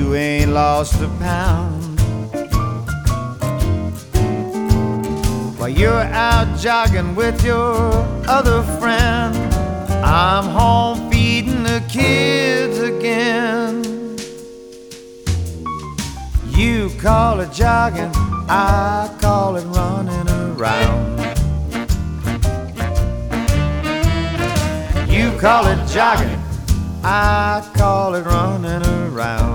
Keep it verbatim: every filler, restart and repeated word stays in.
you ain't lost a pound. While you're out jogging with your other friend, I'm home feeding the kids again. You call it jogging, I call it running around. You call it jogging, I call it running